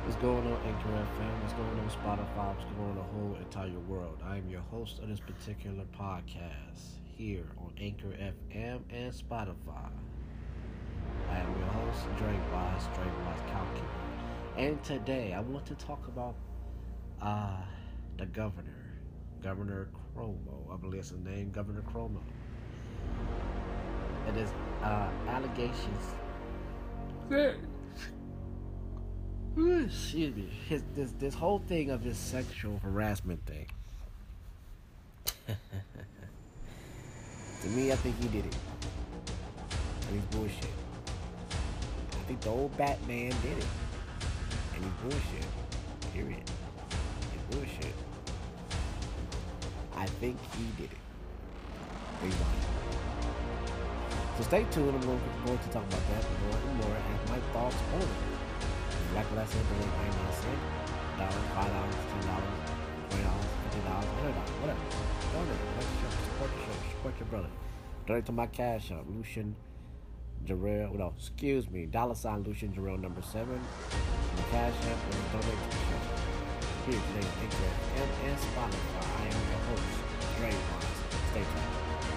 What's going on, Anchor FM? What's going on, Spotify? What's going on the whole entire world? I am your host of this particular podcast here on Anchor FM and Spotify. I am your host, Drake Wise, Calculator. And today I want to talk about the Governor Cuomo. I believe it's his name, Governor Cuomo. And his allegations. Excuse me. This whole thing of this sexual harassment thing. To me, I think he did it. And he's bullshit. I think the old Batman did it. And he's bullshit. Period. He's bullshit. I think he did it. He's lying. So stay tuned. I'm going to talk about that more and more and my thoughts on it. Like what I said, donate 99 cents, $5, $10, $20, $50, $100, whatever. Donate. Let's support the show. Support your brother. Donate to my cash app, Lucian Jarrell. No, excuse me. $ Lucian Jarrell number 7. My cash app and donate to the show. Here today, Anchor and Spotify. I am your host, Dre Wise. Stay tuned.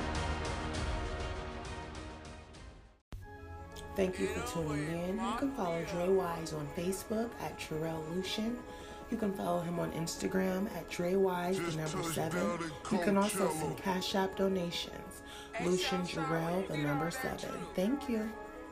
Thank you for tuning in. You can follow Dre Wise on Facebook at Terrell Lucian. You can follow him on Instagram at Dre Wise, the number 7. You can also send Cash App donations. Lucian Jarrell, the number 7. Thank you.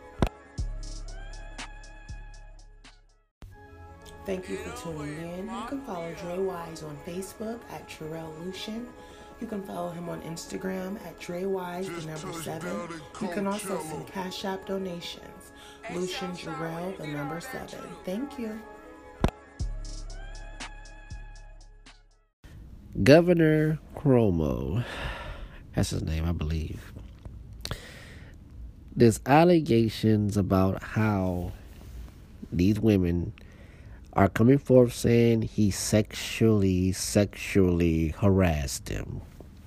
Thank you for tuning in. You can follow Dre Wise on Facebook at Terrell Lucian. You can follow him on Instagram at Dre Wise, the number 7. You can also send Cash App donations. Lucian Jarrell, the number 7. Thank you. Governor Cuomo. That's his name, I believe. There's allegations about how these women are coming forth saying he sexually harassed them.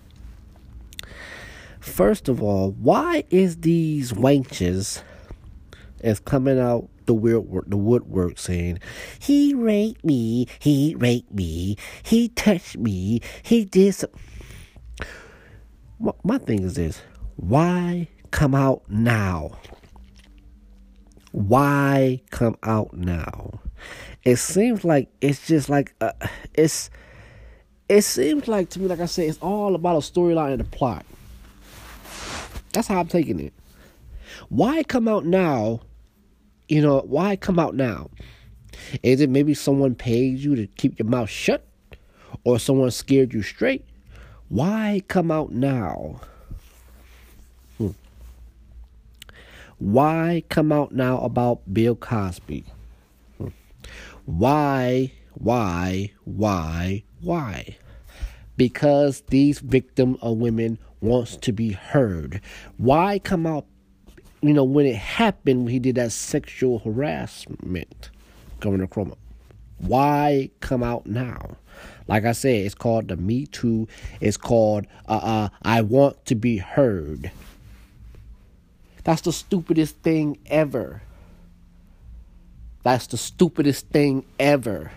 First of all, why is these wenches is coming out the woodwork saying he raped me, he touched me, he did some. My thing is this: why come out now? Why come out now? It seems like it's just like it seems like to me, like I said, it's all about a storyline and a plot. That's how I'm taking it. Why come out now? Why come out now? Is it maybe someone paid you to keep your mouth shut? Or someone scared you straight? Why come out now? Why come out now about Bill Cosby? Why? Because these victims of women wants to be heard. Why come out, when it happened, when he did that sexual harassment, Governor Cuomo? Why come out now? Like I said, it's called the Me Too. It's called I want to be heard. That's the stupidest thing ever. That's the stupidest thing ever.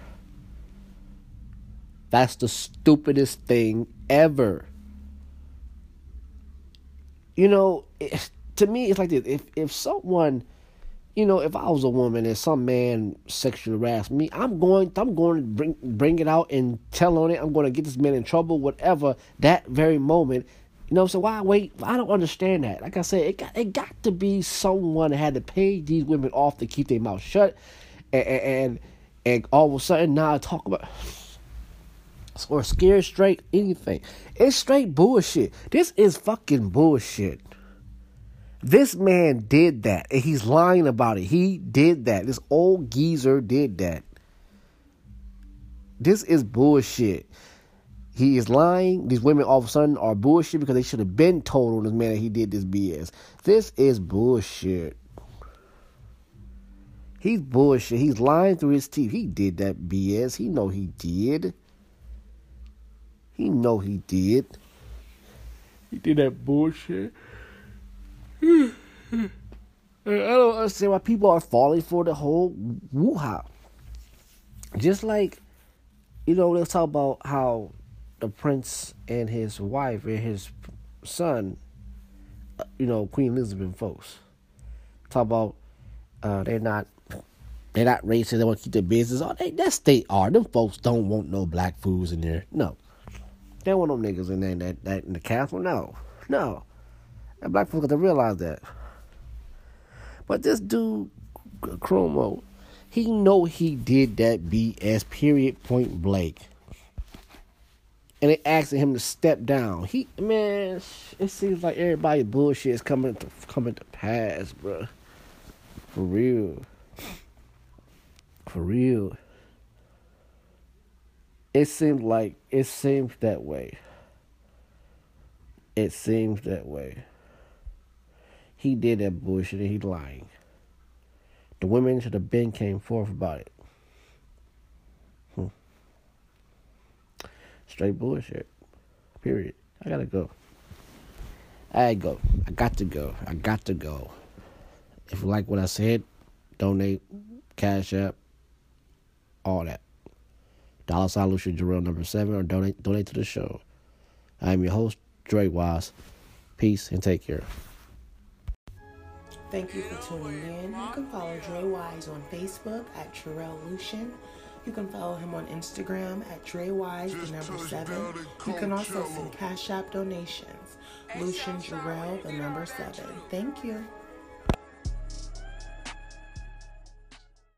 That's the stupidest thing ever. To me, it's like this. If someone, if I was a woman and some man sexually harassed me, I'm going to bring it out and tell on it. I'm going to get this man in trouble, whatever, that very moment. So why wait? I don't understand that. Like I said, it got to be someone that had to pay these women off to keep their mouth shut, and all of a sudden now talk about or scared straight anything. It's straight bullshit. This is fucking bullshit. This man did that, and he's lying about it. He did that. This old geezer did that. This is bullshit. He is lying. These women all of a sudden are bullshit because they should have been told on this man that he did this BS. This is bullshit. He's bullshit. He's lying through his teeth. He did that BS. He know he did. He know he did. He did that bullshit. I don't understand why people are falling for the whoo-ha. Just like, let's talk about how the prince and his wife and his son, Queen Elizabeth folks. Talk about they're not racist. They want to keep their business. Oh, that's they are. Them folks don't want no black foods in there. No, they don't want no niggas in there. That in the castle. No. And black folks got to realize that. But this dude, Cuomo, he know he did that BS. Period. Point blank. And they asking him to step down. It seems like everybody's bullshit is coming to pass, bro. For real. It seems that way. It seems that way. He did that bullshit and he's lying. The women should have been came forth about it. Straight bullshit. Period. I gotta go. I got to go. If you like what I said, donate, Cash App, all that. $ Lucian Jarrell #7 or donate to the show. I am your host, Dre Wise. Peace and take care. Thank you for tuning in. You can follow Dre Wise on Facebook at Jarrell Lucian. You can follow him on Instagram at Dre Wise, #7. You can also send Cash App donations. Lucian Jarrell, #7. Thank you.